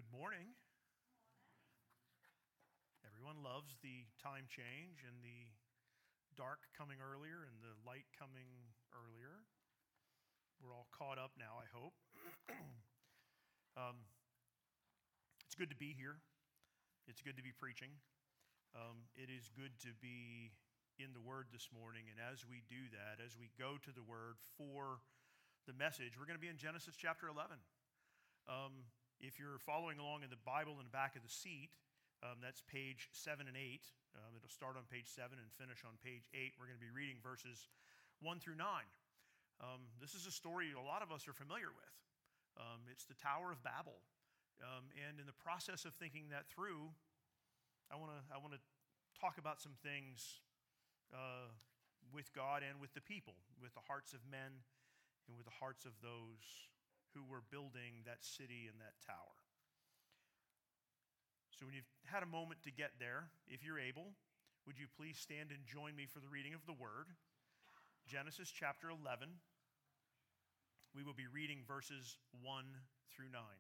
Good morning. Everyone loves the time change and the dark coming earlier and the light coming earlier. We're all caught up now, I hope. It's good to be here. It's good to be preaching. It is good to be in the Word this morning. And as we do that, as we go to the Word for the message, we're going to be in Genesis chapter 11. If you're following along in the Bible in the back of the seat, that's page 7 and 8. It'll start on page 7 and finish on page 8. We're going to be reading verses 1 through 9. This is a story a lot of us are familiar with. It's the Tower of Babel. And in the process of thinking that through, I want to talk about some things with God and with the people, with the hearts of men and with the hearts of those who were building that city and that tower. So when you've had a moment to get there, if you're able, would you please stand and join me for the reading of the Word? Genesis chapter 11. We will be reading verses 1 through 9.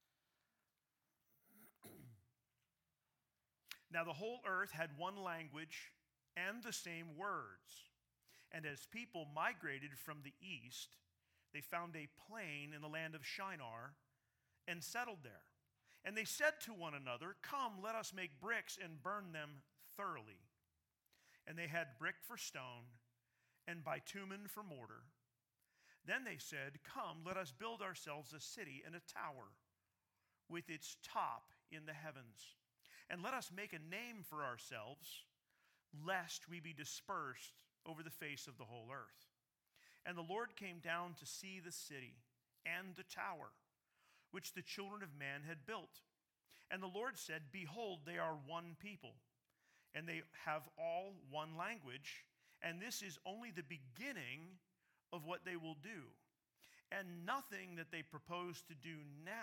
Now the whole earth had one language and the same words. And as people migrated from the east, they found a plain in the land of Shinar and settled there. And they said to one another, "Come, let us make bricks and burn them thoroughly." And they had brick for stone and bitumen for mortar. Then they said, "Come, let us build ourselves a city and a tower with its top in the heavens. And let us make a name for ourselves, lest we be dispersed over the face of the whole earth." And the Lord came down to see the city and the tower, which the children of man had built. And the Lord said, "Behold, they are one people, and they have all one language, and this is only the beginning of what they will do. And nothing that they propose to do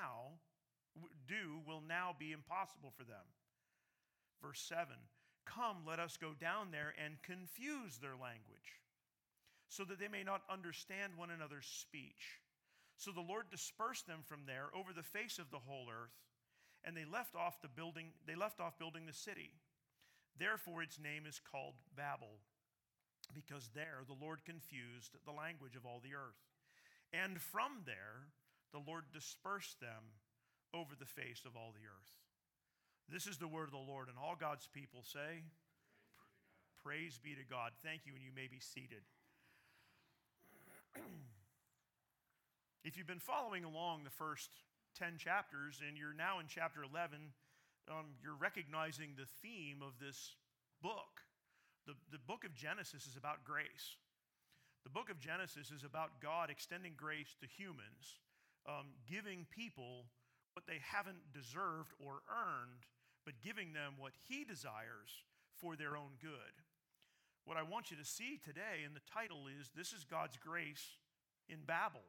will now be impossible for them." Verse 7, "Come, let us go down there and confuse their language, so that they may not understand one another's speech." So the Lord dispersed them from there over the face of the whole earth, and they left off building the city. Therefore its name is called Babel, because there the Lord confused the language of all the earth. And from there the Lord dispersed them over the face of all the earth. This is the word of the Lord, and all God's people say, Praise be to God. Thank you, and you may be seated. If you've been following along the first 10 chapters and you're now in chapter 11, you're recognizing the theme of this book. The book of Genesis is about grace. The book of Genesis is about God extending grace to humans, giving people what they haven't deserved or earned, but giving them what He desires for their own good. What I want you to see today in the title is, this is God's grace in Babel.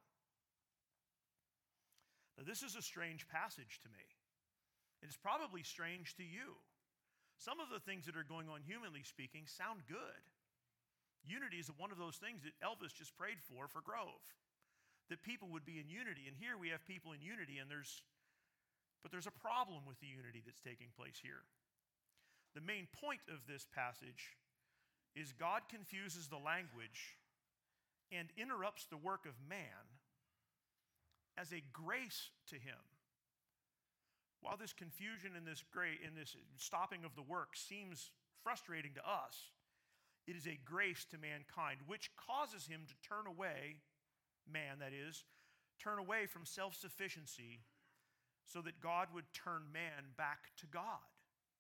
Now, this is a strange passage to me. It's probably strange to you. Some of the things that are going on, humanly speaking, sound good. Unity is one of those things that Elvis just prayed for Grove, that people would be in unity. And here we have people in unity, but there's a problem with the unity that's taking place here. The main point of this passage is God confuses the language and interrupts the work of man as a grace to him. While this confusion and this stopping of the work seems frustrating to us, it is a grace to mankind, which causes him to turn away, man that is, turn away from self-sufficiency so that God would turn man back to God.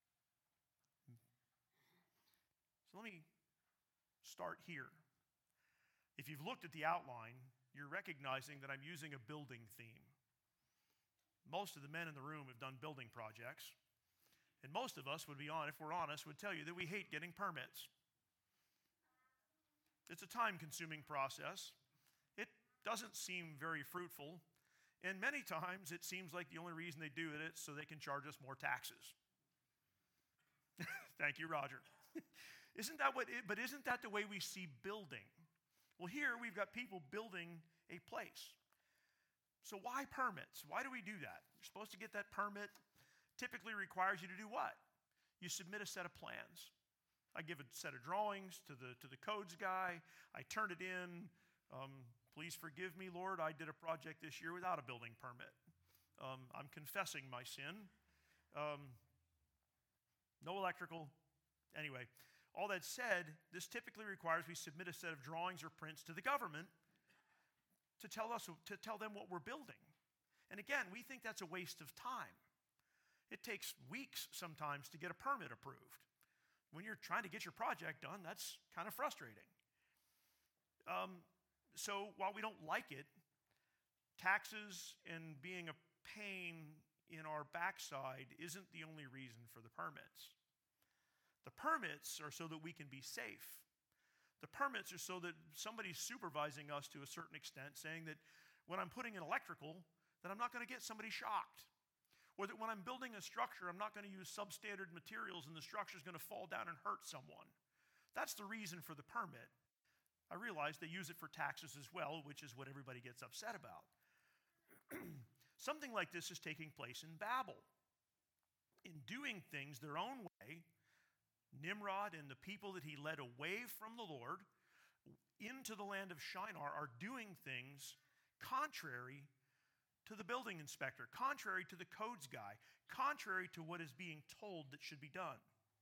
So let me start here. If you've looked at the outline, you're recognizing that I'm using a building theme. Most of the men in the room have done building projects, and most of us if we're honest, would tell you that we hate getting permits. It's a time-consuming process. It doesn't seem very fruitful, and many times it seems like the only reason they do it is so they can charge us more taxes. Thank you, Roger. Isn't that the way we see building? Well, here we've got people building a place. So why permits? Why do we do that? You're supposed to get that permit. Typically requires you to do what? You submit a set of plans. I give a set of drawings to the codes guy. I turn it in. Please forgive me, Lord. I did a project this year without a building permit. I'm confessing my sin. No electrical. Anyway, all that said, this typically requires we submit a set of drawings or prints to the government to tell them what we're building. And again, we think that's a waste of time. It takes weeks sometimes to get a permit approved. When you're trying to get your project done, that's kind of frustrating. So while we don't like it, taxes and being a pain in our backside isn't the only reason for the permits. The permits are so that we can be safe. The permits are so that somebody's supervising us to a certain extent, saying that when I'm putting in electrical, that I'm not going to get somebody shocked. Or that when I'm building a structure, I'm not going to use substandard materials and the structure is going to fall down and hurt someone. That's the reason for the permit. I realize they use it for taxes as well, which is what everybody gets upset about. Something like this is taking place in Babel. In doing things their own way, Nimrod and the people that he led away from the Lord into the land of Shinar are doing things contrary to the building inspector, contrary to the codes guy, contrary to what is being told that should be done.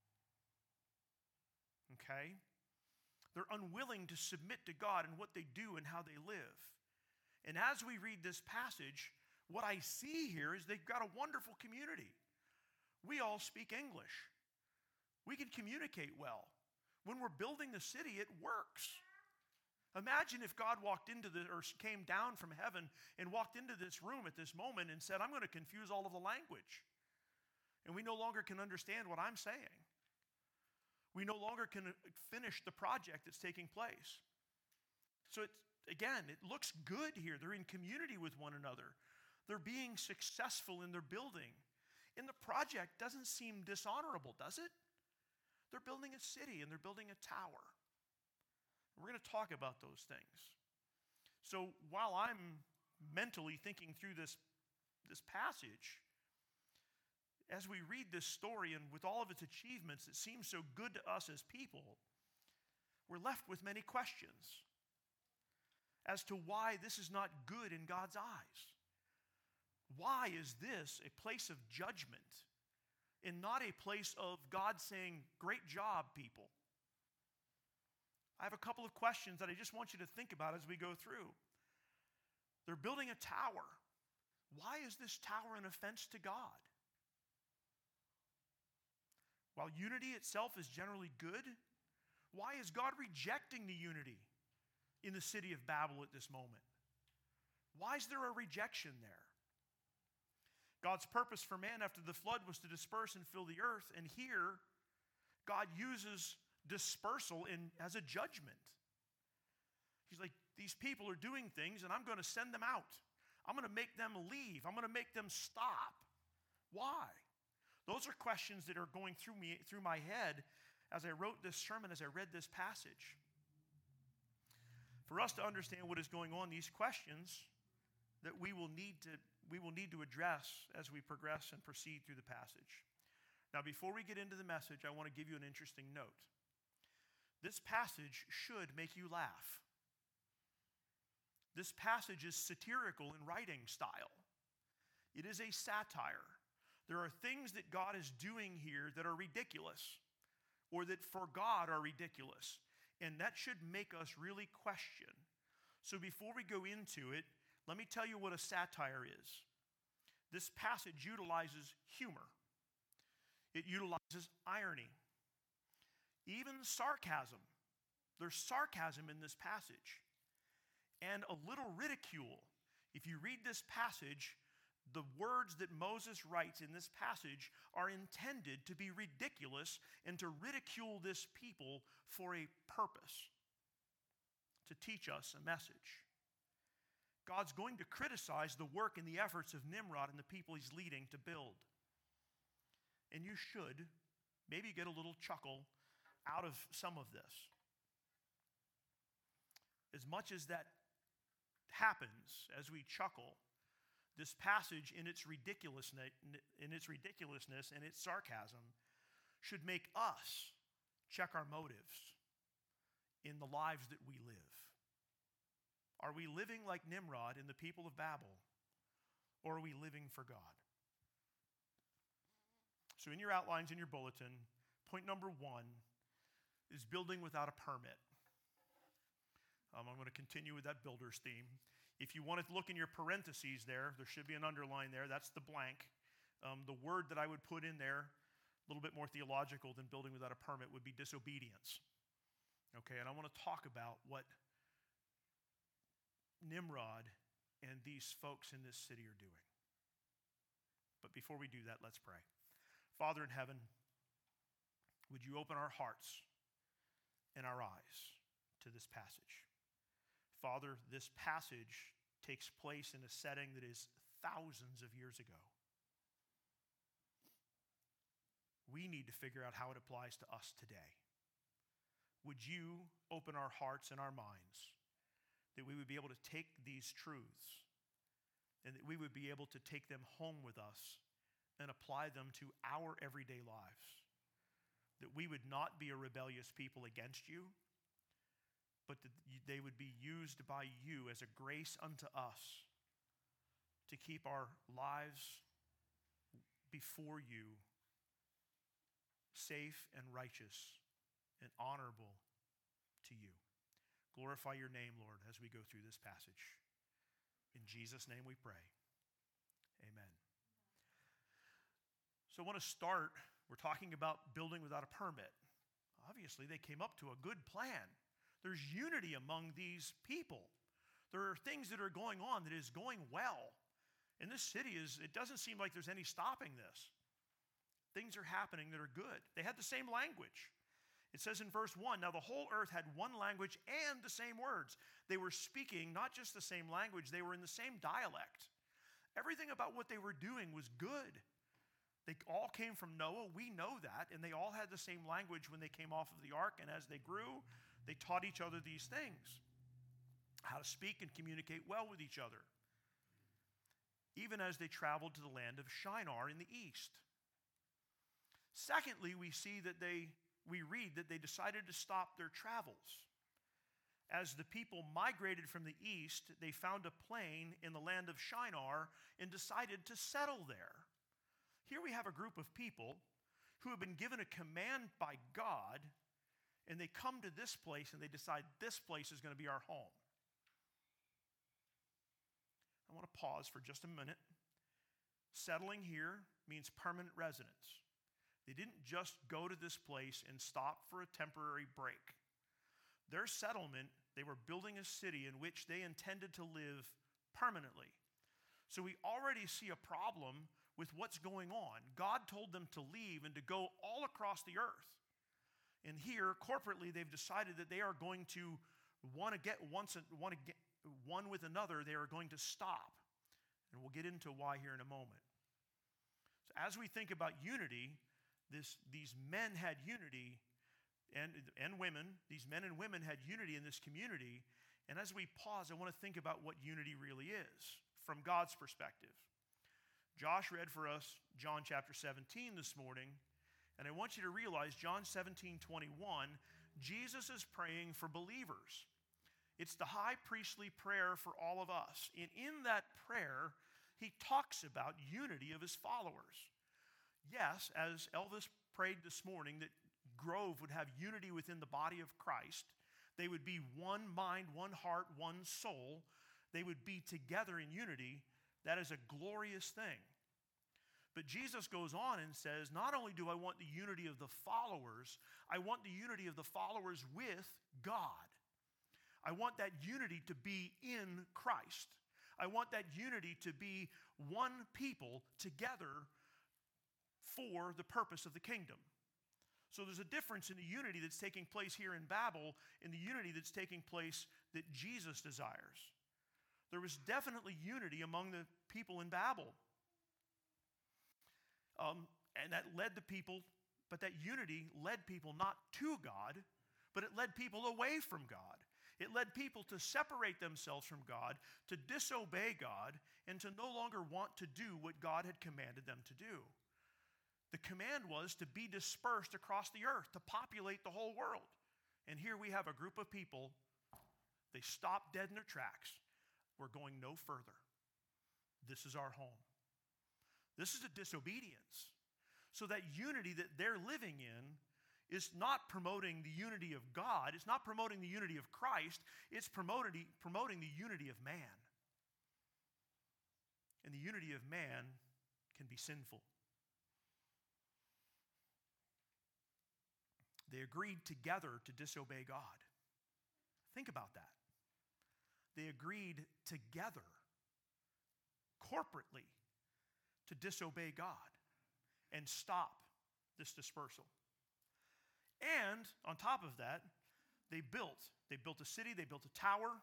Okay? They're unwilling to submit to God in what they do and how they live. And as we read this passage, what I see here is they've got a wonderful community. We all speak English. We can communicate well. When we're building the city, it works. Imagine if God came down from heaven and walked into this room at this moment and said, I'm going to confuse all of the language. And we no longer can understand what I'm saying. We no longer can finish the project that's taking place. So it looks good here. They're in community with one another. They're being successful in their building. And the project doesn't seem dishonorable, does it? They're building a city and they're building a tower. We're going to talk about those things. So while I'm mentally thinking through this passage, as we read this story and with all of its achievements that seem so good to us as people, we're left with many questions as to why this is not good in God's eyes. Why is this a place of judgment and not a place of God saying, great job, people? I have a couple of questions that I just want you to think about as we go through. They're building a tower. Why is this tower an offense to God? While unity itself is generally good, why is God rejecting the unity in the city of Babel at this moment? Why is there a rejection there? God's purpose for man after the flood was to disperse and fill the earth, and here God uses dispersal as a judgment. He's like, these people are doing things and I'm going to send them out. I'm going to make them leave. I'm going to make them stop. Why? Those are questions that are going through my head as I wrote this sermon, as I read this passage. For us to understand what is going on, these questions that we will need to address as we progress and proceed through the passage. Now, before we get into the message, I want to give you an interesting note. This passage should make you laugh. This passage is satirical in writing style. It is a satire. There are things that God is doing here that are ridiculous, or that for God are ridiculous. And that should make us really question. So before we go into it, let me tell you what a satire is. This passage utilizes humor. It utilizes irony. Even sarcasm. There's sarcasm in this passage. And a little ridicule. If you read this passage, the words that Moses writes in this passage are intended to be ridiculous and to ridicule this people for a purpose. To teach us a message. God's going to criticize the work and the efforts of Nimrod and the people he's leading to build. And you should maybe get a little chuckle out of some of this. As much as that happens as we chuckle, This passage, in its ridiculousness and its sarcasm, should make us check our motives in the lives that we live. Are we living like Nimrod and the people of Babel, or are we living for God? So in your outlines, in your bulletin, point number 1 is building without a permit. I'm going to continue with that builder's theme. If you want to look in your parentheses there should be an underline there. That's the blank. The word that I would put in there, a little bit more theological than building without a permit, would be disobedience. Okay, and I want to talk about what Nimrod and these folks in this city are doing. But before we do that, let's pray. Father in heaven, would you open our hearts and our eyes to this passage? Father, this passage takes place in a setting that is thousands of years ago. We need to figure out how it applies to us today. Would you open our hearts and our minds that we would be able to take these truths and that we would be able to take them home with us and apply them to our everyday lives? That we would not be a rebellious people against you, but that they would be used by you as a grace unto us to keep our lives before you safe and righteous and honorable to you. Glorify your name, Lord, as we go through this passage. In Jesus' name we pray. Amen. So I want to start, we're talking about building without a permit. Obviously, they came up to a good plan. There's unity among these people. There are things that are going on that is going well. And this city it doesn't seem like there's any stopping this. Things are happening that are good. They had the same language. It says in verse 1, now the whole earth had one language and the same words. They were speaking not just the same language, they were in the same dialect. Everything about what they were doing was good. They all came from Noah, we know that, and they all had the same language when they came off of the ark, and as they grew, they taught each other these things, how to speak and communicate well with each other, even as they traveled to the land of Shinar in the east. Secondly, we read that they decided to stop their travels. As the people migrated from the east, they found a plain in the land of Shinar and decided to settle there. Here we have a group of people who have been given a command by God, and they come to this place and they decide this place is going to be our home. I want to pause for just a minute. Settling here means permanent residence. They didn't just go to this place and stop for a temporary break. Their settlement, they were building a city in which they intended to live permanently. So we already see a problem with what's going on. God told them to leave and to go all across the earth. And here, corporately, they've decided that they are going to one with another, they are going to stop. And we'll get into why here in a moment. So as we think about unity, these men had unity, and women, these men and women had unity in this community. And as we pause, I want to think about what unity really is from God's perspective. Josh read for us John chapter 17 this morning, and I want you to realize John 17:21, Jesus is praying for believers. It's the high priestly prayer for all of us. And in that prayer, he talks about unity of his followers. Yes, as Elvis prayed this morning, that Grove would have unity within the body of Christ. They would be one mind, one heart, one soul. They would be together in unity. That is a glorious thing. But Jesus goes on and says, not only do I want the unity of the followers, I want the unity of the followers with God. I want that unity to be in Christ. I want that unity to be one people together for the purpose of the kingdom. So there's a difference in the unity that's taking place here in Babel and the unity that's taking place that Jesus desires. There was definitely unity among the people in Babel. And that led the people, but that unity led people not to God, but it led people away from God. It led people to separate themselves from God, to disobey God, and to no longer want to do what God had commanded them to do. The command was to be dispersed across the earth, to populate the whole world. And here we have a group of people, they stopped dead in their tracks. We're going no further. This is our home. This is a disobedience. So that unity that they're living in is not promoting the unity of God. It's not promoting the unity of Christ. It's promoting the unity of man. And the unity of man can be sinful. They agreed together to disobey God. Think about that. They agreed together, corporately, to disobey God and stop this dispersal. And on top of that, they built a city, they built a tower.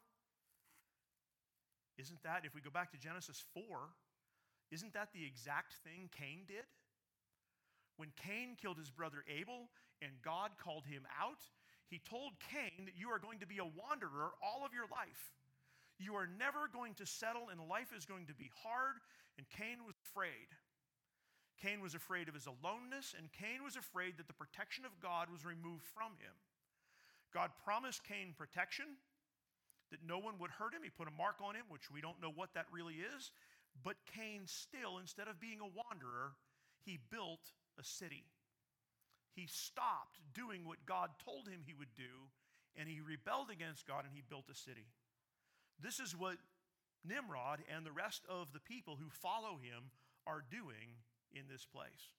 Isn't that, if we go back to Genesis 4, isn't that the exact thing Cain did? When Cain killed his brother Abel and God called him out, he told Cain that you are going to be a wanderer all of your life. You are never going to settle and life is going to be hard. And Cain was afraid. Cain was afraid of his aloneness, and Cain was afraid that the protection of God was removed from him. God promised Cain protection, that no one would hurt him. He put a mark on him, which we don't know what that really is. But Cain still, instead of being a wanderer, he built a city. He stopped doing what God told him he would do, and he rebelled against God, and he built a city. This is what Nimrod and the rest of the people who follow him are doing in this place.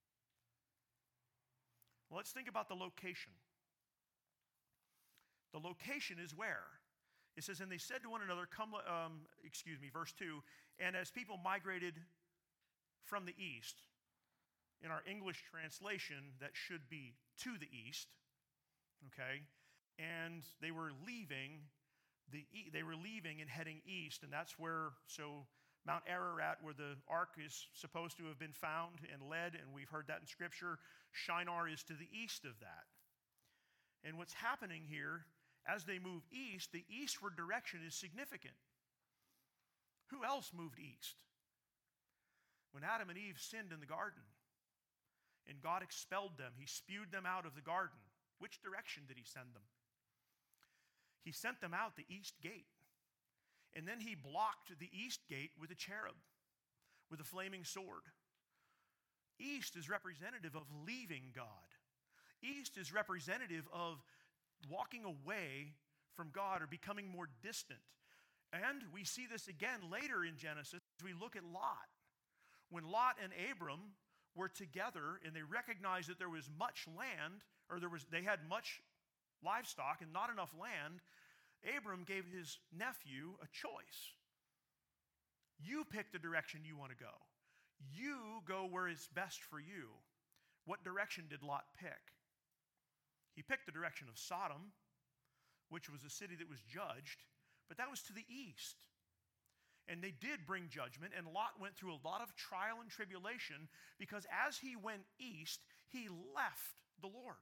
Well, let's think about the location. The location is where? It says, and they said to one another, verse 2, and as people migrated from the east, in our English translation, that should be to the east, okay? And they were leaving and heading east, and that's where, so Mount Ararat, where the ark is supposed to have been found and led, and we've heard that in Scripture. Shinar is to the east of that. And what's happening here, as they move east, the eastward direction is significant. Who else moved east? When Adam and Eve sinned in the garden, and God expelled them, he spewed them out of the garden. Which direction did he send them? He sent them out the east gate. And then he blocked the east gate with a cherub, with a flaming sword. East is representative of leaving God. East is representative of walking away from God or becoming more distant. And we see this again later in Genesis as we look at Lot. When Lot and Abram were together and they recognized that there was much land, or they had much livestock and not enough land, Abram gave his nephew a choice. You pick the direction you want to go. You go where it's best for you. What direction did Lot pick? He picked the direction of Sodom, which was a city that was judged, but that was to the east. And they did bring judgment, and Lot went through a lot of trial and tribulation because as he went east, he left the Lord.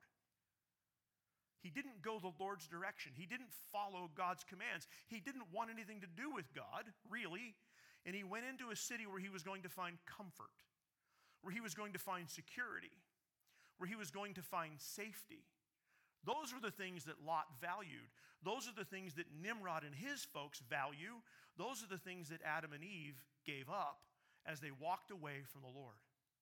He didn't go the Lord's direction. He didn't follow God's commands. He didn't want anything to do with God, really. And he went into a city where he was going to find comfort, where he was going to find security, where he was going to find safety. Those were the things that Lot valued. Those are the things that Nimrod and his folks value. Those are the things that Adam and Eve gave up as they walked away from the Lord.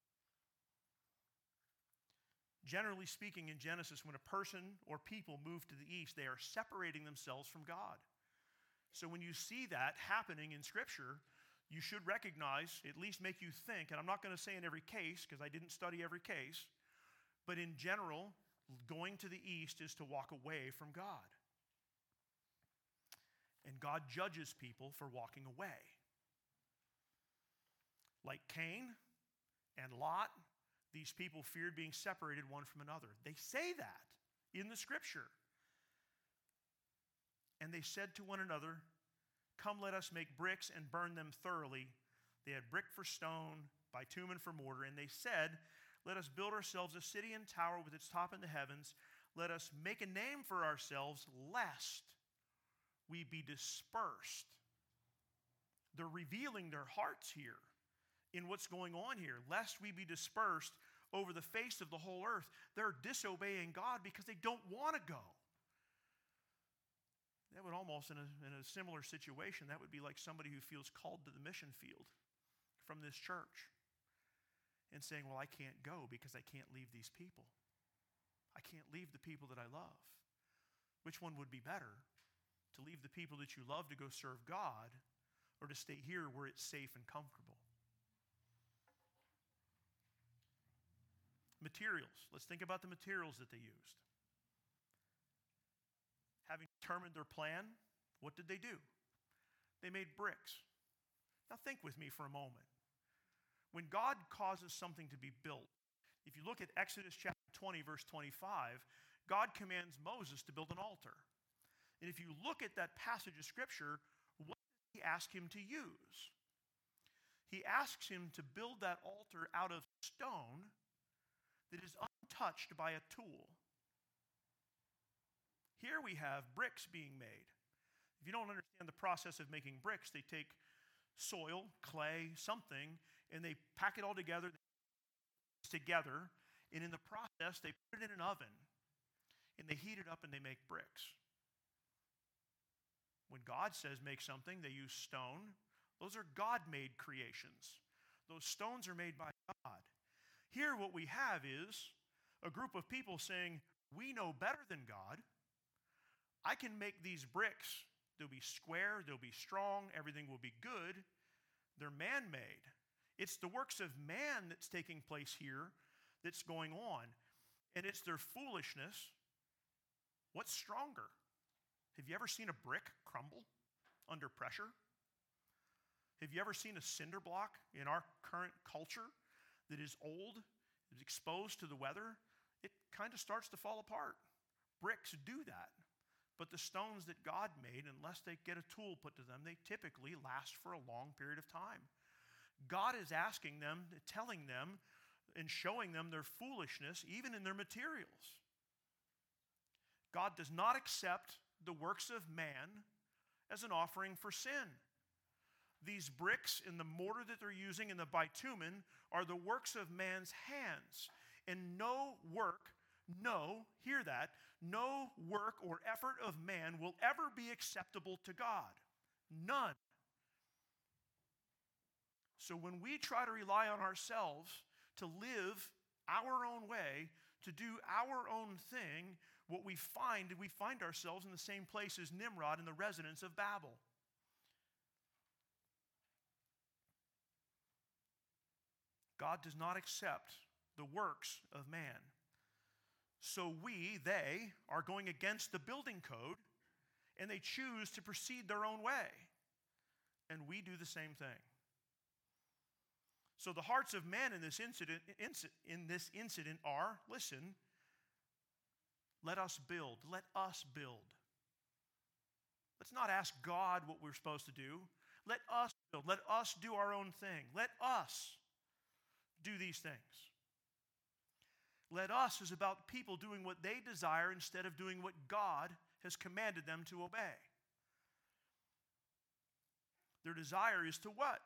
Generally speaking, in Genesis, when a person or people move to the east, they are separating themselves from God. So when you see that happening in Scripture, you should recognize, at least make you think, and I'm not going to say in every case because I didn't study every case, but in general, going to the east is to walk away from God. And God judges people for walking away. Like Cain and Lot, these people feared being separated one from another. They say that in the Scripture. And they said to one another, come, let us make bricks and burn them thoroughly. They had brick for stone, bitumen for mortar. And they said, let us build ourselves a city and tower with its top in the heavens. Let us make a name for ourselves, lest we be dispersed. They're revealing their hearts here in what's going on here, lest we be dispersed over the face of the whole earth. They're disobeying God because they don't want to go. That would almost, in a similar situation, that would be like somebody who feels called to the mission field from this church and saying, well, I can't go because I can't leave these people. I can't leave the people that I love. Which one would be better? To leave the people that you love to go serve God, or to stay here where it's safe and comfortable? Materials. Let's think about the materials that they used. Having determined their plan, what did they do? They made bricks. Now think with me for a moment. When God causes something to be built, if you look at Exodus chapter 20, verse 25, God commands Moses to build an altar. And if you look at that passage of Scripture, what does he ask him to use? He asks him to build that altar out of stone that is untouched by a tool. Here we have bricks being made. If you don't understand the process of making bricks, they take soil, clay, something, and they pack it all together, and in the process, they put it in an oven, and they heat it up, and they make bricks. When God says make something, they use stone. Those are God-made creations. Those stones are made by God. Here what we have is a group of people saying, we know better than God. I can make these bricks. They'll be square, they'll be strong, everything will be good. They're man-made. It's the works of man that's taking place here that's going on. And it's their foolishness. What's stronger? Have you ever seen a brick crumble under pressure? Have you ever seen a cinder block in our current culture that is old, is exposed to the weather? It kind of starts to fall apart. Bricks do that. But the stones that God made, unless they get a tool put to them, they typically last for a long period of time. God is asking them, telling them, and showing them their foolishness, even in their materials. God does not accept the works of man as an offering for sin. These bricks and the mortar that they're using in the bitumen are the works of man's hands. And no work, hear that, no work or effort of man will ever be acceptable to God. None. So when we try to rely on ourselves to live our own way, to do our own thing, what we find ourselves in the same place as Nimrod in the residence of Babel. God does not accept the works of man. So they are going against the building code, and they choose to proceed their own way. And we do the same thing. So the hearts of man in this incident are, listen, let us build. Let us build. Let's not ask God what we're supposed to do. Let us build. Let us do our own thing. Let us do these things. Let us is about people doing what they desire instead of doing what God has commanded them to obey. Their desire is to what?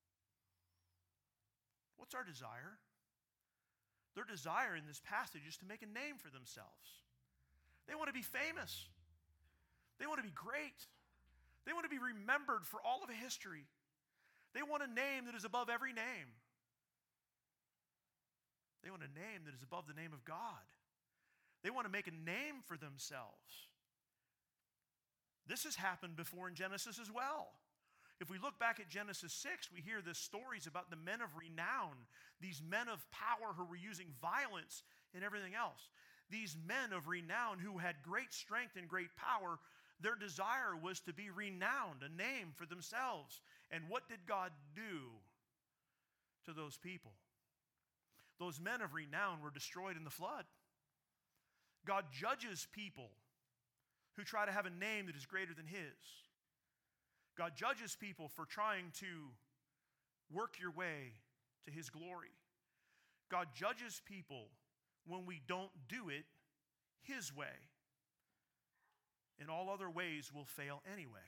What's our desire? Their desire in this passage is to make a name for themselves. They want to be famous. They want to be great. They want to be remembered for all of history. They want a name that is above every name. They want a name that is above the name of God. They want to make a name for themselves. This has happened before in Genesis as well. If we look back at Genesis 6, we hear the stories about the men of renown, these men of power who were using violence and everything else. These men of renown who had great strength and great power, their desire was to be renowned, a name for themselves. And what did God do to those people? Those men of renown were destroyed in the flood. God judges people who try to have a name that is greater than His. God judges people for trying to work your way to His glory. God judges people when we don't do it His way. in all other ways will fail anyway.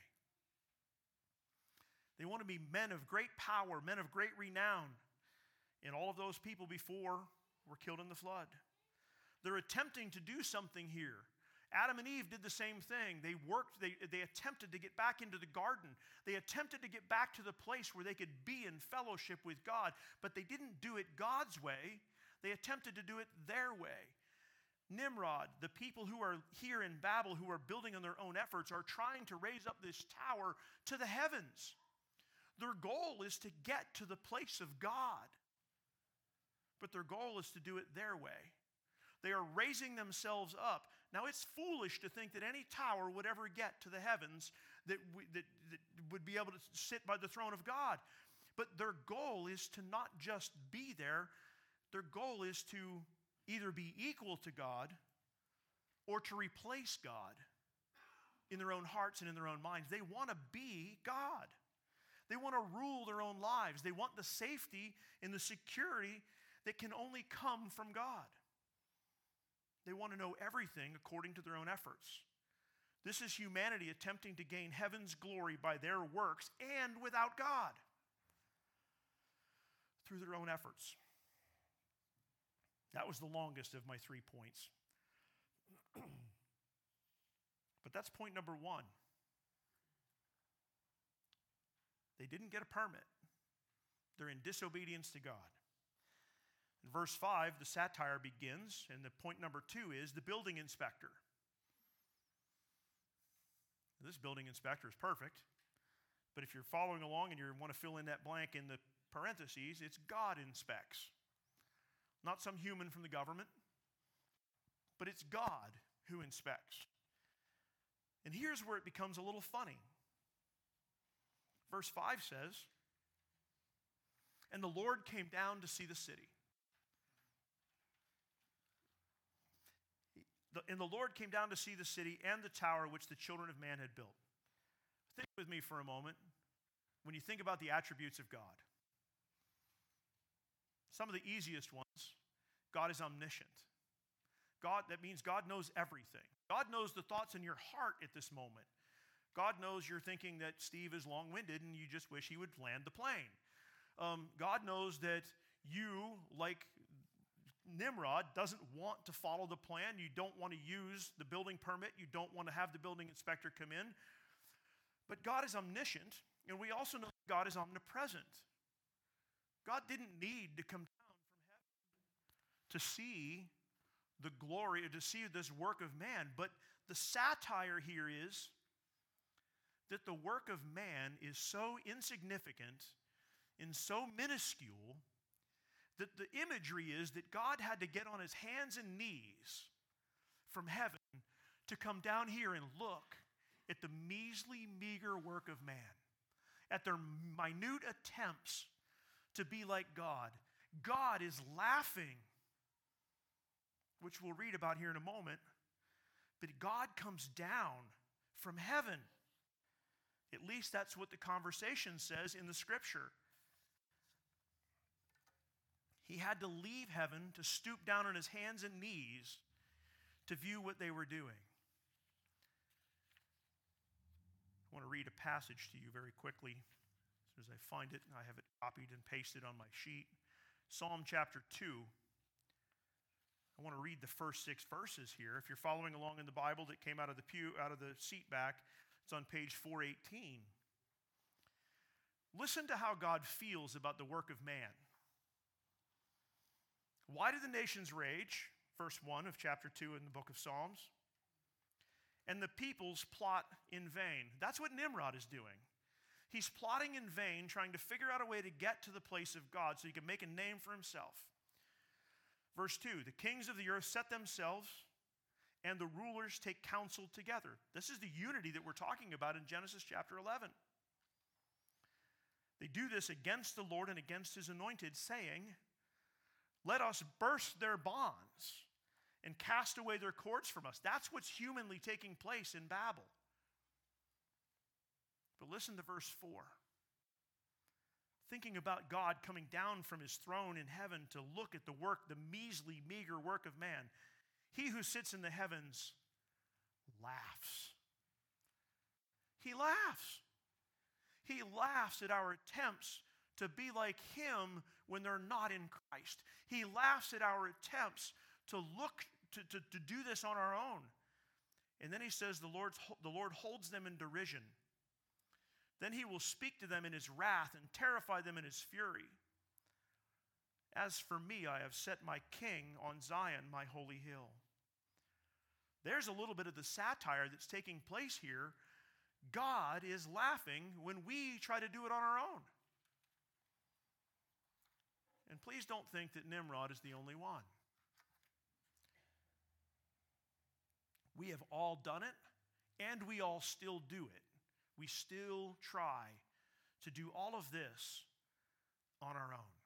They want to be men of great power, men of great renown. And all of those people before were killed in the flood. They're attempting to do something here. Adam and Eve did the same thing. They attempted to get back into the garden. They attempted to get back to the place where they could be in fellowship with God, but they didn't do it God's way. They attempted to do it their way. Nimrod, the people who are here in Babel, who are building on their own efforts, are trying to raise up this tower to the heavens. Their goal is to get to the place of God, but their goal is to do it their way. They are raising themselves up. Now, it's foolish to think that any tower would ever get to the heavens that would be able to sit by the throne of God. But their goal is to not just be there. Their goal is to either be equal to God or to replace God in their own hearts and in their own minds. They want to be God. They want to rule their own lives. They want the safety and the security that can only come from God. They want to know everything according to their own efforts. This is humanity attempting to gain heaven's glory by their works and without God, through their own efforts. That was the longest of my 3 points. But that's point number 1. They didn't get a permit. They're in disobedience to God. In verse 5, the satire begins, and the point number 2 is the building inspector. This building inspector is perfect, but if you're following along and you want to fill in that blank in the parentheses, it's God inspects. Not some human from the government, but it's God who inspects. And here's where it becomes a little funny. Verse 5 says, "And the Lord came down to see the city." And the Lord came down to see the city and the tower which the children of man had built. Think with me for a moment when you think about the attributes of God. Some of the easiest ones, God is omniscient. That means God knows everything. God knows the thoughts in your heart at this moment. God knows you're thinking that Steve is long-winded and you just wish he would land the plane. God knows that you, like Nimrod, doesn't want to follow the plan. You don't want to use the building permit. You don't want to have the building inspector come in. But God is omniscient, and we also know that God is omnipresent. God didn't need to come down from heaven to see the glory, or to see this work of man. But the satire here is that the work of man is so insignificant and so minuscule that the imagery is that God had to get on his hands and knees from heaven to come down here and look at the measly, meager work of man, at their minute attempts to be like God. God is laughing, which we'll read about here in a moment, but God comes down from heaven. At least that's what the conversation says in the scripture. He had to leave heaven to stoop down on his hands and knees to view what they were doing. I want to read a passage to you very quickly. As soon as I find it, I have it copied and pasted on my sheet. Psalm chapter 2. I want to read the first 6 verses here. If you're following along in the Bible that came out of the seat back, it's on page 418. Listen to how God feels about the work of man. Why do the nations rage? Verse 1 of chapter 2 in the book of Psalms. And the peoples plot in vain. That's what Nimrod is doing. He's plotting in vain, trying to figure out a way to get to the place of God so he can make a name for himself. Verse 2, the kings of the earth set themselves, and the rulers take counsel together. This is the unity that we're talking about in Genesis chapter 11. They do this against the Lord and against his anointed, saying, "Let us burst their bonds and cast away their cords from us." That's what's humanly taking place in Babel. But listen to verse 4. Thinking about God coming down from his throne in heaven to look at the work, the measly, meager work of man. He who sits in the heavens laughs He laughs. He laughs at our attempts to be like him when they're not in Christ. He laughs at our attempts to do this on our own. And then he says the Lord holds them in derision. Then he will speak to them in his wrath and terrify them in his fury. As for me, I have set my king on Zion, my holy hill. There's a little bit of the satire that's taking place here. God is laughing when we try to do it on our own. And please don't think that Nimrod is the only one. We have all done it, and we all still do it. We still try to do all of this on our own.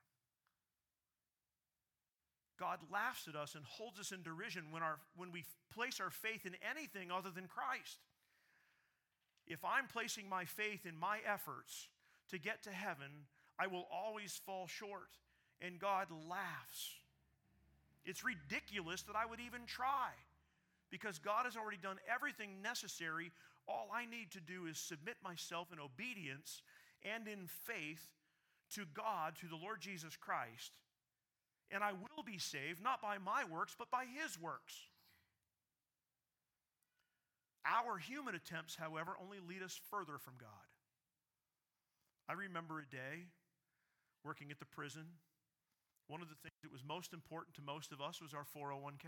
God laughs at us and holds us in derision when we place our faith in anything other than Christ. If I'm placing my faith in my efforts to get to heaven, I will always fall short, and God laughs. It's ridiculous that I would even try, because God has already done everything necessary. All I need to do is submit myself in obedience and in faith to God, to the Lord Jesus Christ, and I will be saved, not by my works, but by his works. Our human attempts, however, only lead us further from God. I remember a day working at the prison. One of the things that was most important to most of us was our 401k.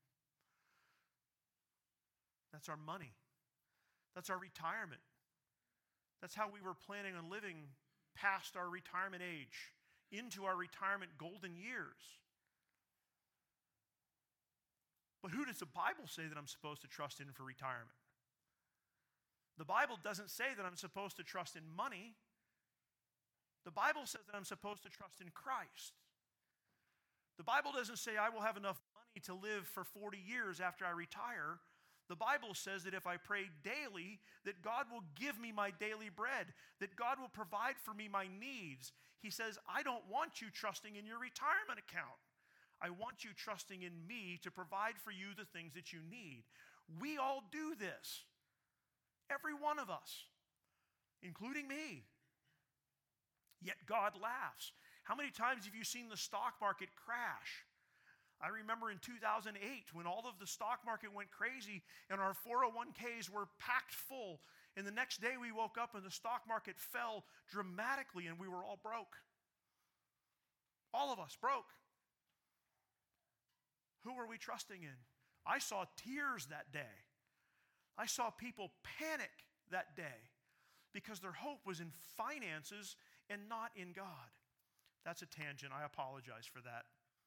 That's our money. That's our retirement. That's how we were planning on living past our retirement age, into our retirement golden years. But who does the Bible say that I'm supposed to trust in for retirement? The Bible doesn't say that I'm supposed to trust in money. The Bible says that I'm supposed to trust in Christ. The Bible doesn't say I will have enough money to live for 40 years after I retire. The Bible says that if I pray daily, that God will give me my daily bread, that God will provide for me my needs. He says, I don't want you trusting in your retirement account. I want you trusting in me to provide for you the things that you need. We all do this. Every one of us, including me. Yet God laughs. How many times have you seen the stock market crash? I remember in 2008 when all of the stock market went crazy and our 401ks were packed full. And the next day we woke up and the stock market fell dramatically and we were all broke. All of us broke. Who were we trusting in? I saw tears that day. I saw people panic that day because their hope was in finances and not in God. That's a tangent. I apologize for that.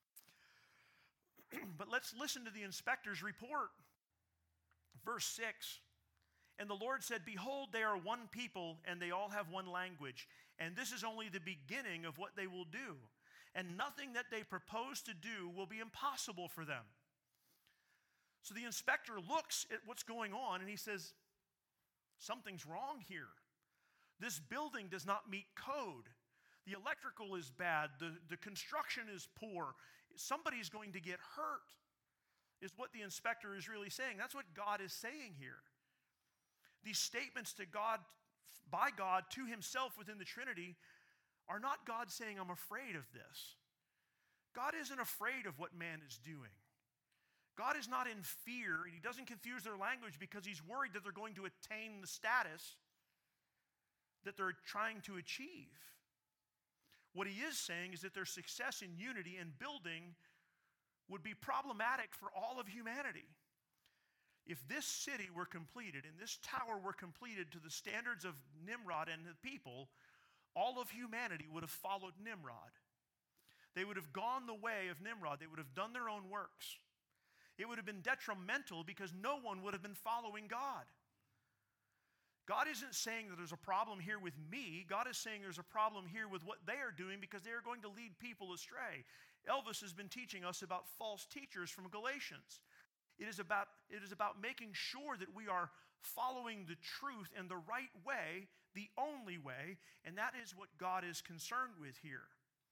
But let's listen to the inspector's report. Verse 6. And the Lord said, behold, they are one people, and they all have one language. And this is only the beginning of what they will do. And nothing that they propose to do will be impossible for them. So the inspector looks at what's going on, and he says, something's wrong here. This building does not meet code. The electrical is bad. The construction is poor. Somebody's going to get hurt, is what the inspector is really saying. That's what God is saying here. These statements to God, by God, to himself within the Trinity, are not God saying, I'm afraid of this. God isn't afraid of what man is doing. God is not in fear, and he doesn't confuse their language because he's worried that they're going to attain the status that they're trying to achieve. What he is saying is that their success in unity and building would be problematic for all of humanity. If this city were completed and this tower were completed to the standards of Nimrod and the people, all of humanity would have followed Nimrod. They would have gone the way of Nimrod. They would have done their own works. It would have been detrimental because no one would have been following God. God isn't saying that there's a problem here with me. God is saying there's a problem here with what they are doing because they are going to lead people astray. Elvis has been teaching us about false teachers from Galatians. It is about making sure that we are following the truth and the right way, the only way, and that is what God is concerned with here.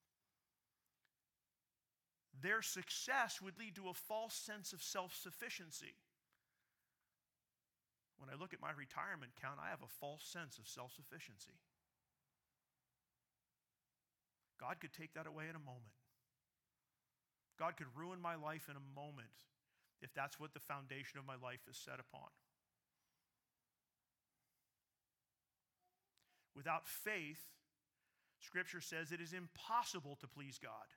Their success would lead to a false sense of self-sufficiency. When I look at my retirement count, I have a false sense of self-sufficiency. God could take that away in a moment. God could ruin my life in a moment if that's what the foundation of my life is set upon. Without faith, Scripture says it is impossible to please God.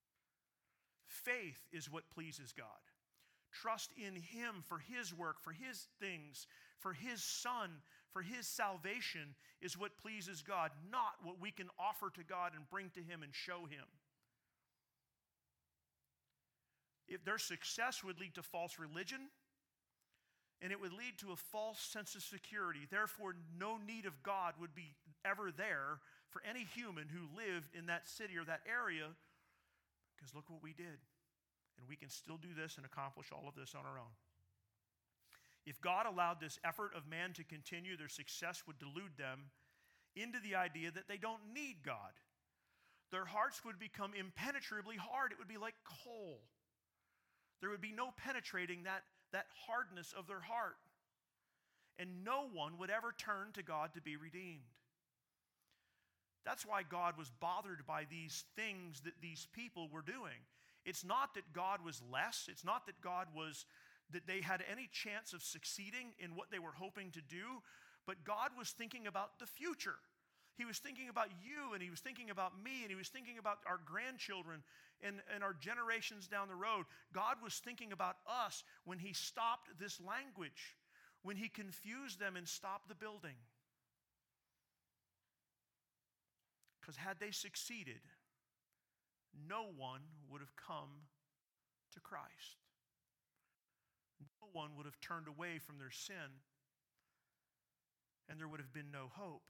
Faith is what pleases God. Trust in Him for His work, for His things, for His Son, for His salvation is what pleases God, not what we can offer to God and bring to Him and show Him. If their success would lead to false religion, and it would lead to a false sense of security. Therefore, no need of God would be ever there for any human who lived in that city or that area, because look what we did. And we can still do this and accomplish all of this on our own. If God allowed this effort of man to continue, their success would delude them into the idea that they don't need God. Their hearts would become impenetrably hard. It would be like coal. There would be no penetrating that hardness of their heart. And no one would ever turn to God to be redeemed. That's why God was bothered by these things that these people were doing. It's not that God was less. It's not that that they had any chance of succeeding in what they were hoping to do, but God was thinking about the future. He was thinking about you, and He was thinking about me, and He was thinking about our grandchildren and our generations down the road. God was thinking about us when He stopped this language, when He confused them and stopped the building. Because had they succeeded, no one would have come to Christ. No one would have turned away from their sin, and there would have been no hope.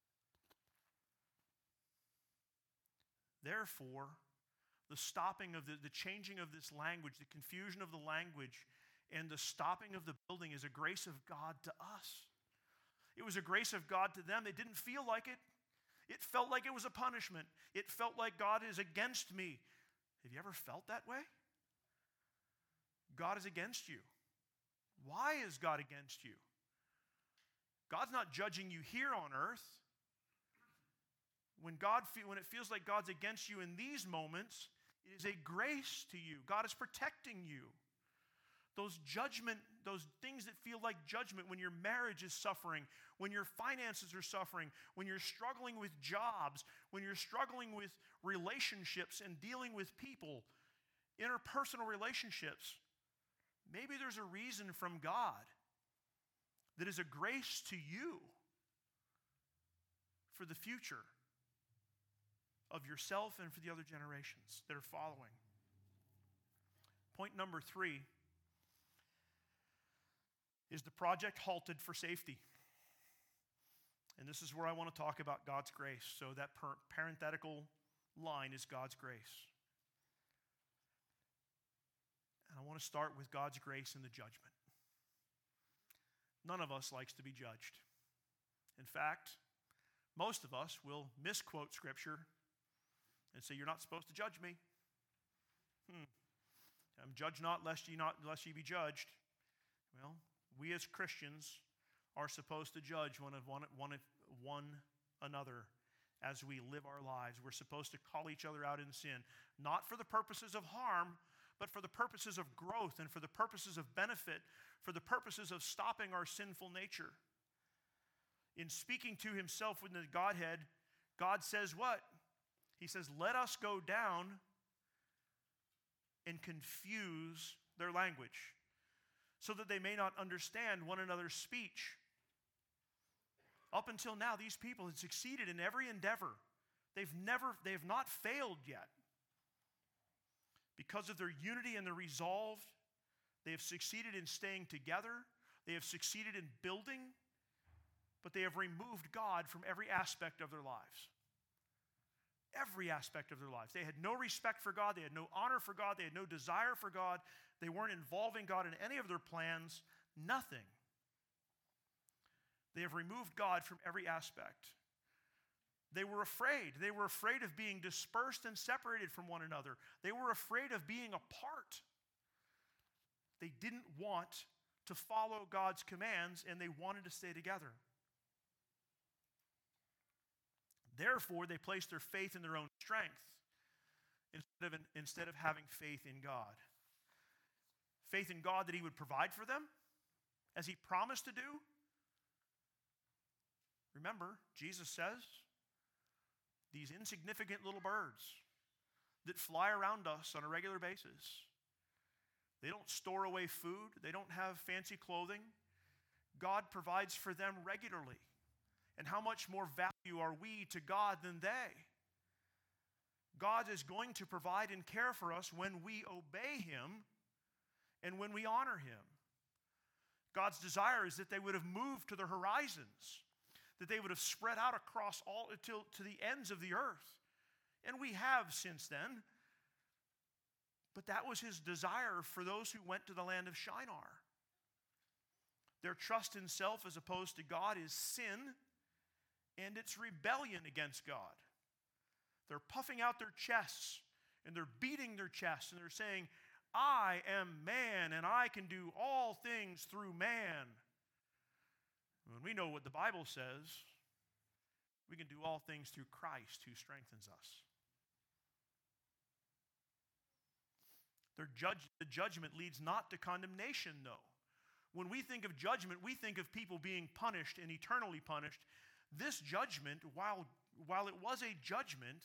Therefore, the stopping of the changing of this language, the confusion of the language, and the stopping of the building is a grace of God to us. It was a grace of God to them. It didn't feel like it. It felt like it was a punishment. It felt like God is against me. Have you ever felt that way? God is against you. Why is God against you? God's not judging you here on earth. When it feels like God's against you in these moments, it is a grace to you. God is protecting you. Those things that feel like judgment, when your marriage is suffering, when your finances are suffering, when you're struggling with jobs, when you're struggling with relationships and dealing with people, interpersonal relationships, maybe there's a reason from God that is a grace to you for the future of yourself and for the other generations that are following. Point number 3 is the project halted for safety. And this is where I want to talk about God's grace. So that parenthetical line is God's grace. And I want to start with God's grace and the judgment. None of us likes to be judged. In fact, most of us will misquote Scripture and say, "You're not supposed to judge me. Judge not, lest ye be judged." Well, we as Christians are supposed to judge one another as we live our lives. We're supposed to call each other out in sin, not for the purposes of harm, but for the purposes of growth and for the purposes of benefit, for the purposes of stopping our sinful nature. In speaking to Himself within the Godhead, God says what? He says, "Let us go down and confuse their language, so that they may not understand one another's speech." Up until now, these people had succeeded in every endeavor. They have not failed yet. Because of their unity and their resolve, they have succeeded in staying together. They have succeeded in building, but they have removed God from every aspect of their lives. Every aspect of their lives. They had no respect for God. They had no honor for God. They had no desire for God. They weren't involving God in any of their plans. Nothing. They have removed God from every aspect. They were afraid. They were afraid of being dispersed and separated from one another. They were afraid of being apart. They didn't want to follow God's commands, and they wanted to stay together. Therefore, they placed their faith in their own strength instead of having faith in God. Faith in God that He would provide for them, as He promised to do. Remember, Jesus says, these insignificant little birds that fly around us on a regular basis, they don't store away food, they don't have fancy clothing. God provides for them regularly. And how much more value are we to God than they? God is going to provide and care for us when we obey Him and when we honor Him. God's desire is that they would have moved to the horizons, that they would have spread out across all to the ends of the earth. And we have since then. But that was His desire for those who went to the land of Shinar. Their trust in self as opposed to God is sin, and it's rebellion against God. They're puffing out their chests, and they're beating their chests, and they're saying, I am man, and I can do all things through man. When we know what the Bible says, we can do all things through Christ who strengthens us. The judgment leads not to condemnation, though. When we think of judgment, we think of people being punished and eternally punished. This judgment, while it was a judgment,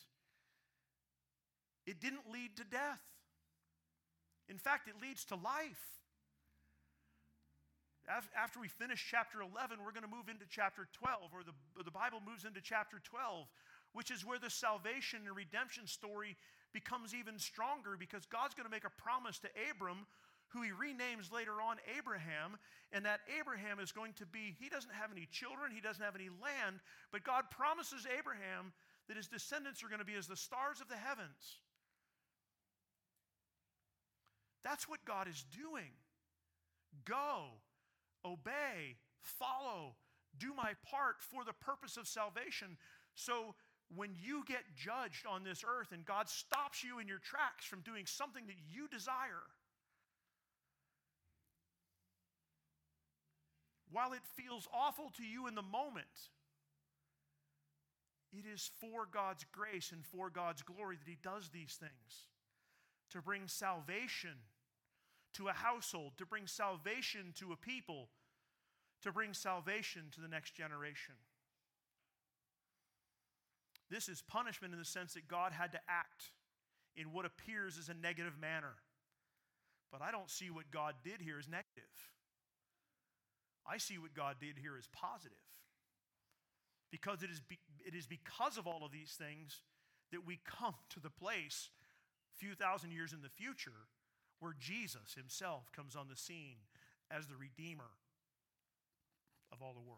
it didn't lead to death. In fact, it leads to life. After we finish chapter 11, we're going to move into chapter 12, or the Bible moves into chapter 12, which is where the salvation and redemption story becomes even stronger, because God's going to make a promise to Abram, who He renames later on Abraham, and that Abraham is going to be, he doesn't have any children, he doesn't have any land, but God promises Abraham that his descendants are going to be as the stars of the heavens. That's what God is doing. Go, obey, follow, do my part for the purpose of salvation. So when you get judged on this earth and God stops you in your tracks from doing something that you desire, while it feels awful to you in the moment, it is for God's grace and for God's glory that He does these things. To bring salvation to a household, to bring salvation to a people, to bring salvation to the next generation. This is punishment in the sense that God had to act in what appears as a negative manner. But I don't see what God did here as negative. I see what God did here as positive. Because it is because of all of these things that we come to the place a few thousand years in the future where Jesus Himself comes on the scene as the Redeemer of all the world.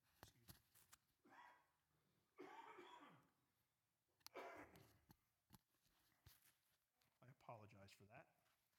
I apologize for that.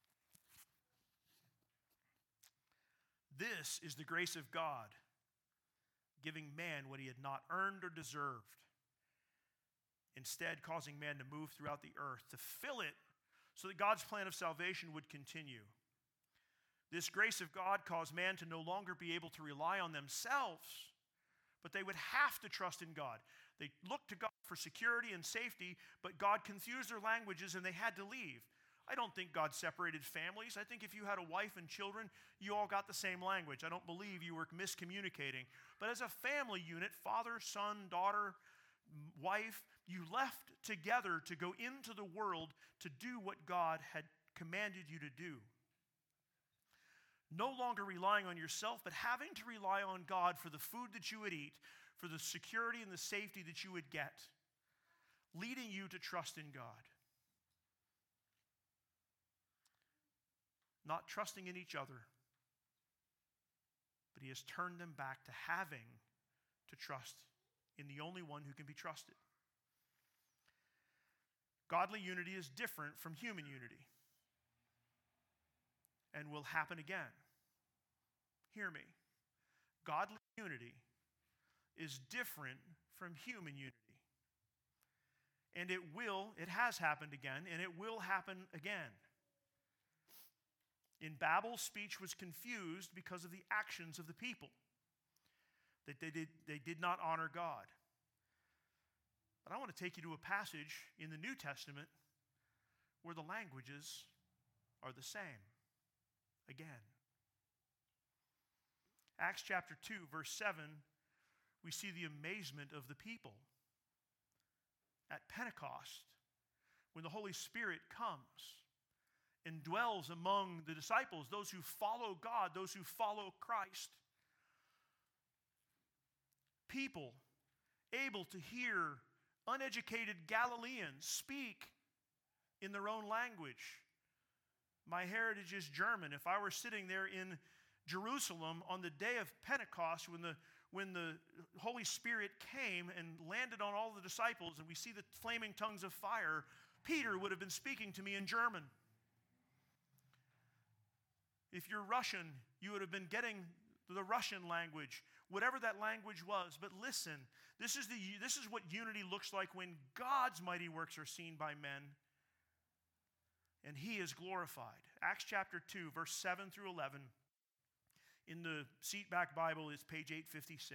This is the grace of God, giving man what he had not earned or deserved, instead causing man to move throughout the earth, to fill it so that God's plan of salvation would continue. This grace of God caused man to no longer be able to rely on themselves, but they would have to trust in God. They looked to God for security and safety, but God confused their languages and they had to leave. I don't think God separated families. I think if you had a wife and children, you all got the same language. I don't believe you were miscommunicating. But as a family unit, father, son, daughter, wife, you left together to go into the world to do what God had commanded you to do. No longer relying on yourself, but having to rely on God for the food that you would eat, for the security and the safety that you would get, leading you to trust in God. Not trusting in each other, but He has turned them back to having to trust in the only one who can be trusted. Godly unity is different from human unity and will happen again. Hear me. Godly unity is different from human unity. And it has happened again, and it will happen again. In Babel, speech was confused because of the actions of the people, that they did not honor God. But I want to take you to a passage in the New Testament where the languages are the same again. Acts chapter 2, verse 7, we see the amazement of the people. At Pentecost, when the Holy Spirit comes and dwells among the disciples, those who follow God, those who follow Christ, people able to hear uneducated Galileans speak in their own language. My heritage is German. If I were sitting there in Jerusalem on the day of Pentecost, when the Holy Spirit came and landed on all the disciples, and we see the flaming tongues of fire, Peter would have been speaking to me in German. If you're Russian, you would have been getting the Russian language, whatever that language was. But listen, this is what unity looks like when God's mighty works are seen by men, and He is glorified. Acts chapter 2, verse 7 through 11. In the Seatback Bible is page 856.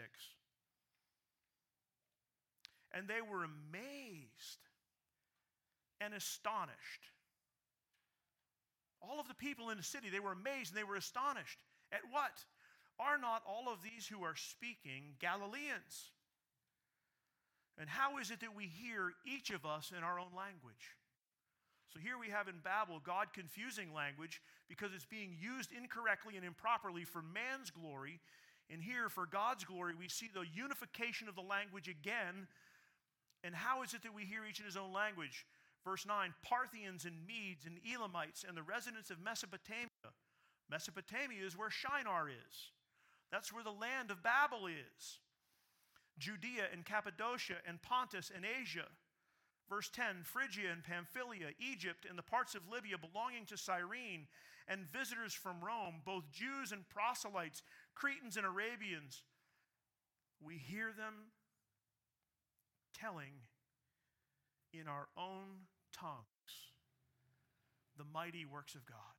And they were amazed and astonished. All of the people in the city, they were amazed and they were astonished. At what? Are not all of these who are speaking Galileans? And how is it that we hear each of us in our own language? So here we have in Babel God confusing language because it's being used incorrectly and improperly for man's glory. And here for God's glory we see the unification of the language again. And how is it that we hear each in his own language? Verse 9, Parthians and Medes and Elamites and the residents of Mesopotamia. Mesopotamia is where Shinar is. That's where the land of Babel is. Judea and Cappadocia and Pontus and Asia. Verse 10, Phrygia and Pamphylia, Egypt and the parts of Libya belonging to Cyrene, and visitors from Rome, both Jews and proselytes, Cretans and Arabians. We hear them telling in our own tongues the mighty works of God.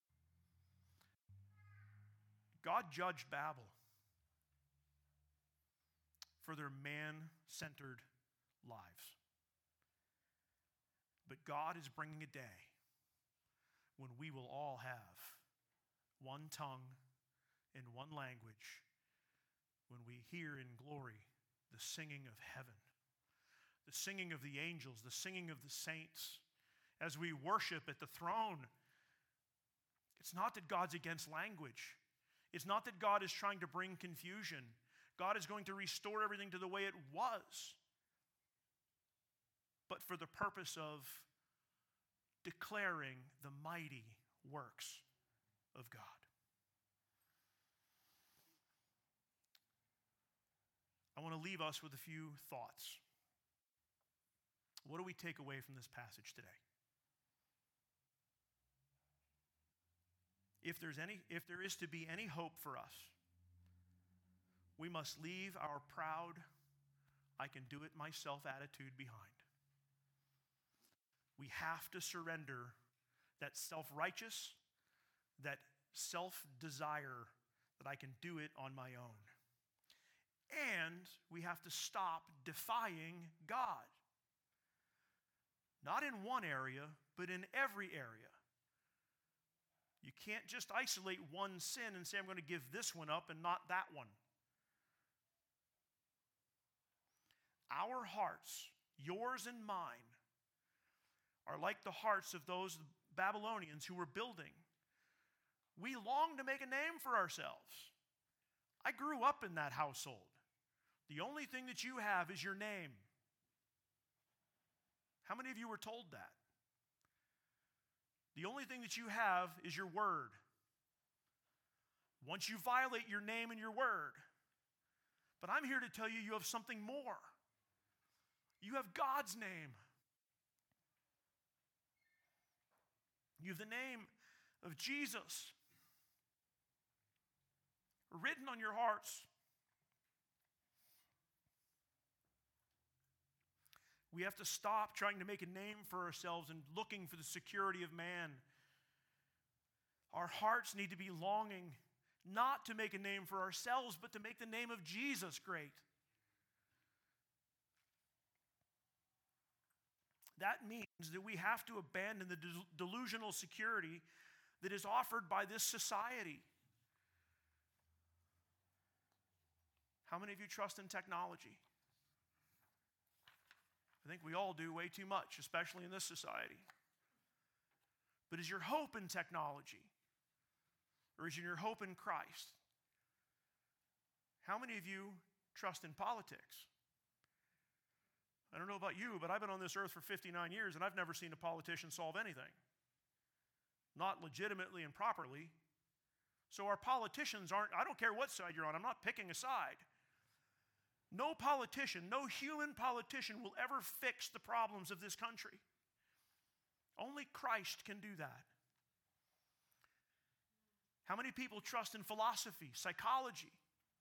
God judged Babel for their man-centered lives. But God is bringing a day when we will all have one tongue and one language, when we hear in glory the singing of heaven, the singing of the angels, the singing of the saints, as we worship at the throne. It's not that God's against language. It's not that God is trying to bring confusion. God is going to restore everything to the way it was, but for the purpose of declaring the mighty works of God. I want to leave us with a few thoughts. What do we take away from this passage today? If there is to be any hope for us, we must leave our proud, I can do it myself attitude behind. We have to surrender that self-righteous, that self-desire that I can do it on my own. And we have to stop defying God. Not in one area, but in every area. You can't just isolate one sin and say, I'm going to give this one up and not that one. Our hearts, yours and mine, are like the hearts of those Babylonians who were building. We long to make a name for ourselves. I grew up in that household. The only thing that you have is your name. How many of you were told that? The only thing that you have is your word. Once you violate your name and your word. But I'm here to tell you, you have something more. You have God's name. You have the name of Jesus written on your hearts. We have to stop trying to make a name for ourselves and looking for the security of man. Our hearts need to be longing not to make a name for ourselves, but to make the name of Jesus great. That means that we have to abandon the delusional security that is offered by this society. How many of you trust in technology? I think we all do way too much, especially in this society. But is your hope in technology? Or is your hope in Christ? How many of you trust in politics? I don't know about you, but I've been on this earth for 59 years and I've never seen a politician solve anything. Not legitimately and properly. So our politicians aren't, I don't care what side you're on, I'm not picking a side. No politician, no human politician will ever fix the problems of this country. Only Christ can do that. How many people trust in philosophy, psychology?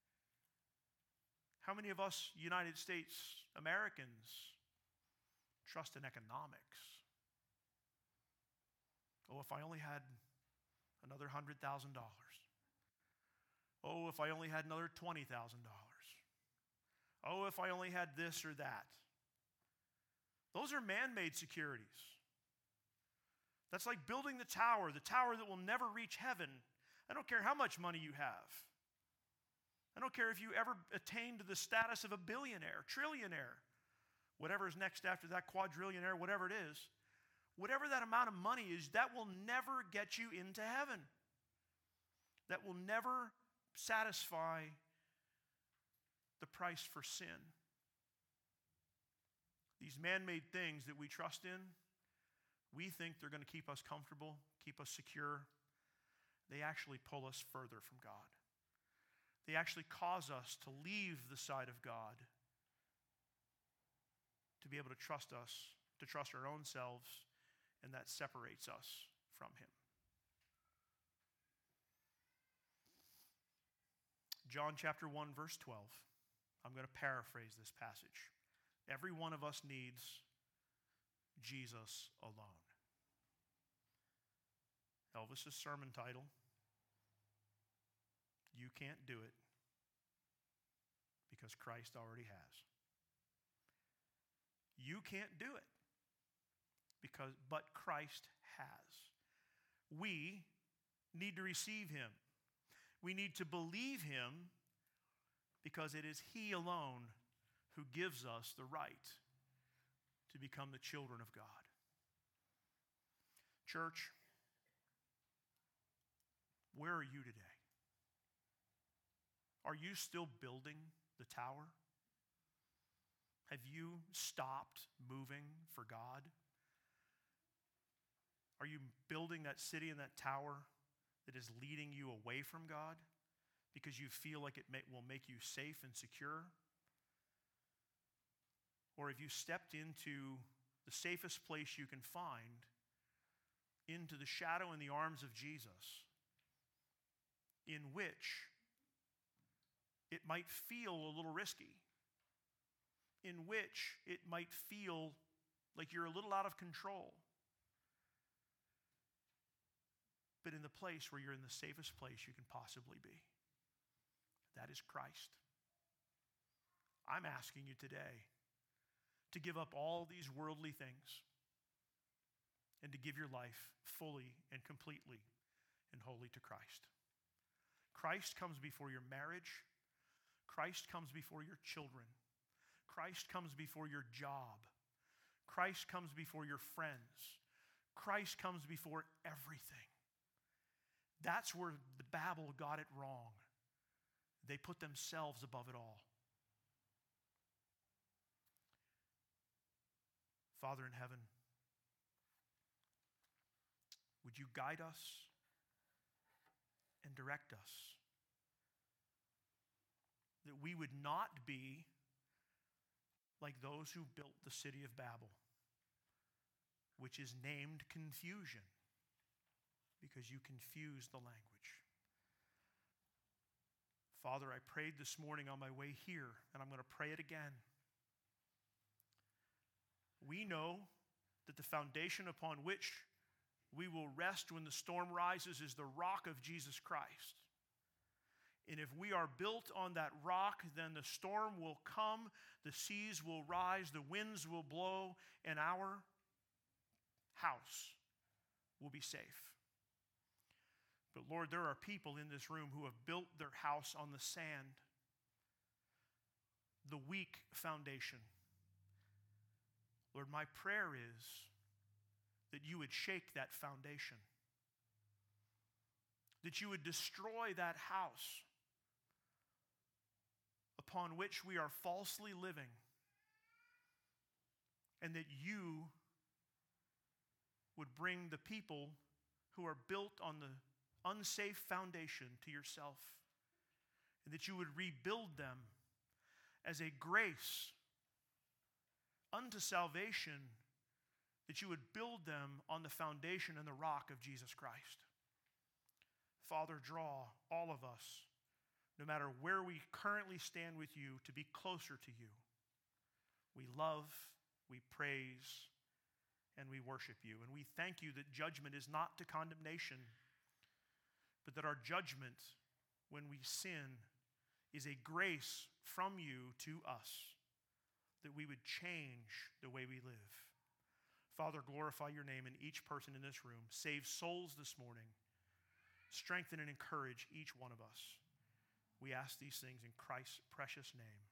How many of us United States Americans trust in economics? Oh, if I only had another $100,000. Oh, if I only had another $20,000. Oh, if I only had this or that. Those are man-made securities. That's like building the tower that will never reach heaven. I don't care how much money you have. I don't care if you ever attain to the status of a billionaire, trillionaire, whatever is next after that, quadrillionaire, whatever it is. Whatever that amount of money is, that will never get you into heaven. That will never satisfy the price for sin. These man-made things that we trust in, we think they're going to keep us comfortable, keep us secure. They actually pull us further from God. They actually cause us to leave the side of God, to be able to trust our own selves, and that separates us from Him. John chapter 1, verse 12. I'm going to paraphrase this passage. Every one of us needs Jesus alone. Elvis's sermon title, You Can't Do It Because Christ Already Has. You can't do it but Christ has. We need to receive Him. We need to believe Him because it is He alone who gives us the right to become the children of God. Church, where are you today? Are you still building the tower? Have you stopped moving for God? Are you building that city and that tower that is leading you away from God because you feel like it will make you safe and secure? Or have you stepped into the safest place you can find, into the shadow and the arms of Jesus, in which it might feel a little risky, in which it might feel like you're a little out of control, but in the place where you're in the safest place you can possibly be? That is Christ. I'm asking you today to give up all these worldly things and to give your life fully and completely and wholly to Christ. Christ comes before your marriage. Christ comes before your children. Christ comes before your job. Christ comes before your friends. Christ comes before everything. That's where the Babel got it wrong. They put themselves above it all. Father in heaven, would you guide us and direct us, that we would not be like those who built the city of Babel, which is named confusion, because you confuse the language. Father, I prayed this morning on my way here, and I'm going to pray it again. We know that the foundation upon which we will rest when the storm rises is the rock of Jesus Christ. And if we are built on that rock, then the storm will come, the seas will rise, the winds will blow, and our house will be safe. But Lord, there are people in this room who have built their house on the sand, the weak foundation. Lord, my prayer is that you would shake that foundation, that you would destroy that house upon which we are falsely living, and that you would bring the people who are built on the unsafe foundation to yourself, and that you would rebuild them as a grace unto salvation, that you would build them on the foundation and the rock of Jesus Christ. Father, draw all of us, no matter where we currently stand with you, to be closer to you. We love, we praise, and we worship you. And we thank you that judgment is not to condemnation, but that our judgment when we sin is a grace from you to us, that we would change the way we live. Father, glorify your name in each person in this room. Save souls this morning. Strengthen and encourage each one of us. We ask these things in Christ's precious name.